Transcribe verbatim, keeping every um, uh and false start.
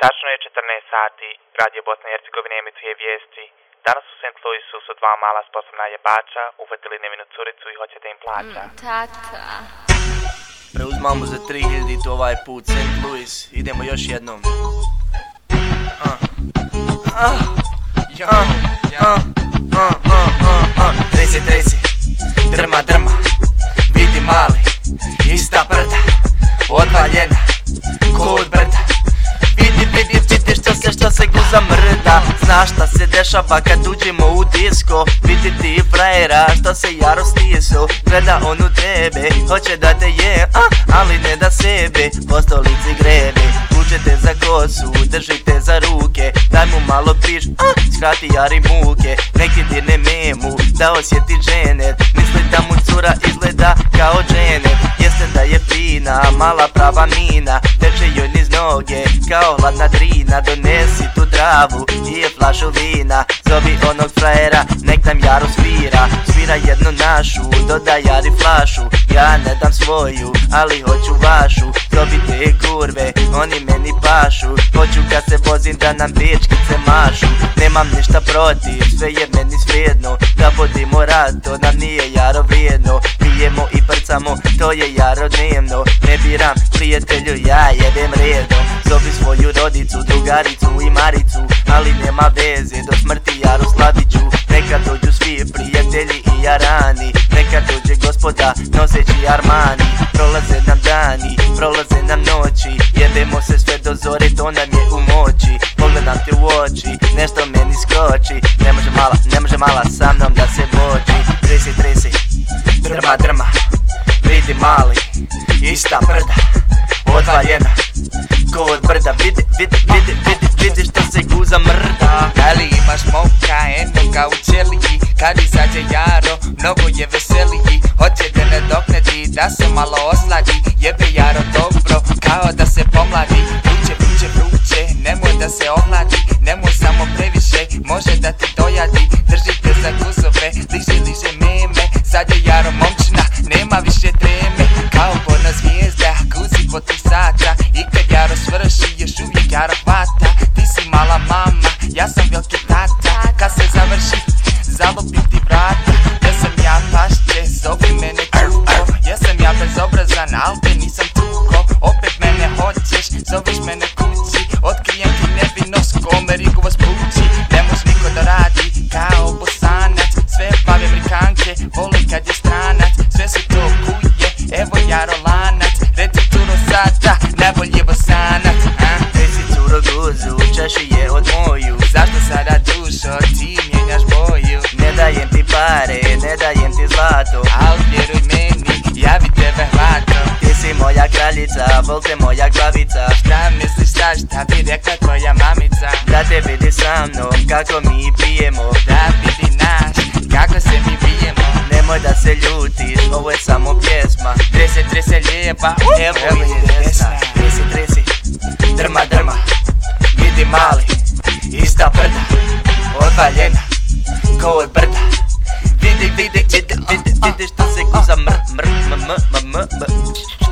Tačno je četrnaest sati, Radio Bosne i Hercegovine emituje vijesti. Danas u Saint Louisu su dva mala sposobna jebača uhvatili nevinu curicu i hoće da im plaća. Mm, tata. Preuzmamo za tri hiljaditi ovaj put Saint Louis. Idemo još jednom. Uh. Uh. Uh. Uh. Uh. Uh. Uh. Tresi, tresi, drma, drma. Vidi mali, ista brda, odvaljena, ko od brda. Vidi, vidi, vidi što se, što se guza mrda. Znaš šta se dešava kad uđemo u disko. Vidi ti frajera što se jaro stiso. Gleda on u tebe, hoće da te je, a, ali ne da sebe po stolici grebe. Vučete za kosu, držite za ruke, daj mu malo piš, a, skrati jari muke. Nek ti dirne memu, da osjeti dženet. Misli da mu cura izgleda kao dženet. Jeste da je fina, mala prava mina. Teče joj niz noge, kao hladna drina. Donesi tu travu i je flašu vina. Zovi onog frajera, nek nam jaro svira. Svira jednu našu, dodaj jari flašu. Ja ne dam svoju, ali hoću vašu. Zovi te kurve, oni meni pašu. Hoću kad se vozim da nam dečkice mašu. Nemam ništa protiv, sve je meni svejedno. Da vodimo rad, to nam nije jaro vrijedno. Pijemo i prcamo, to je jaro dnevno. Ne biram prijatelju, ja jebem redom. Zovi svoju rodicu, drugaricu i maricu, ali nema veze, do smrti jaro slavit ću. Neka dođu svi prijatelji i jarani, neka dođe gospoda noseći Armani. Prolaze nam dani, prolaze nam noći, jebemo se sve do zore, to nam je u moći. Pogledam te u oči, nešto meni skoči. Ne može mala, ne može mala sa mnom da se boči. Tresi, tresi, drma, drma. Vidi mali, ista brda, odvaljena, ko od brda. Vidi, vidi, vidi, vidi, vidi što se guza mrda. Da li imaš momka, enoga u ćeliji? Kad izađe jaro, mnogo je veseliji. Hoće te nadoknati, da se malo osladi. Jebe jaro dobro, kao da se pomladi. Vruće, vruće, vruće, nemoj da se ohladi. Nemoj samo previše, može da te dojadi. Držite za guzove, liže, liže meme. Sad je jaro momčina, nema više treme. Kao porna zvijezda, guzi po tri sata. I kad jaro svrši, još uvijek jaro hvata. Ti si mala mama, ja sam veliki tata. Kad se završi, zalupim ti vrata. Ja sam ja pašće, zovi mene kuko. Ja sam ja bezobrazan, al te nisam tuko. Opet mene hoćeš, zoveš mene kući. Otkrijem ti nevinost, kome Rigovo spući. Ne mož niko da radi, kao bosanac. Sve plave Amerikanke, vole kad je stranac. Sve su to kuje, evo jaro lanac. Reci curo sada, najbolji bosanac. Reci curo guzu, čaši je od moju. Zašto sada dušo, ti mijenjaš boju? Ne dajem ti pare, ne dajem ti zlato, al vjeruj meni, ja bi tebe hvato. ti si moja kraljica, volte moja glavica. Šta misliš šta, šta bi rekla tvoja mamica? Da te vidi sa mnom, kako mi pijemo. Da vidi naš, kako se mi bijemo. Nemoj da se ljutiš, ovo je samo pjesma. Trese, trese lijeva, Evo evo je desna. Tresi, tresi, drma, drma. Vidi mali, ista brda, odvaljena, ko od brda. Vidi, vidi, vidi, vidi, vidi što se guza mr, mr, m, m, m, m, m.